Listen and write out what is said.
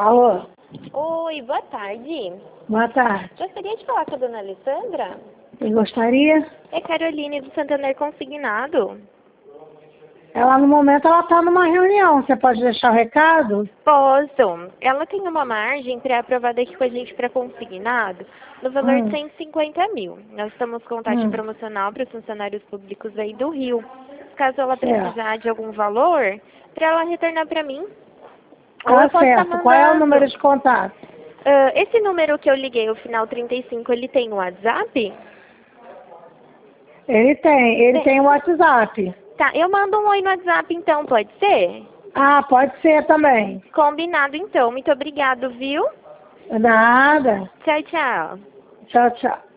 Alô? Oi, boa tarde. Boa tarde. Gostaria de falar com a dona Alessandra? Eu gostaria? É Caroline do Santander Consignado. Ela, no momento, ela está numa reunião. Você pode deixar o recado? Posso. Ela tem uma margem pré-aprovada aqui com a gente para consignado no valor de 150 mil. Nós estamos com taxa promocional para os funcionários públicos aí do Rio. Caso ela precisar de algum valor, para ela retornar para mim. Ou Tá eu posso estar certo. mandando. Qual é o número de contato? Esse número que eu liguei, o final 35, ele tem o WhatsApp? Ele tem o WhatsApp. Tá, eu mando um oi no WhatsApp então, pode ser? Ah, pode ser também. Combinado então. Muito obrigado, viu? Nada. Tchau, tchau. Tchau, tchau.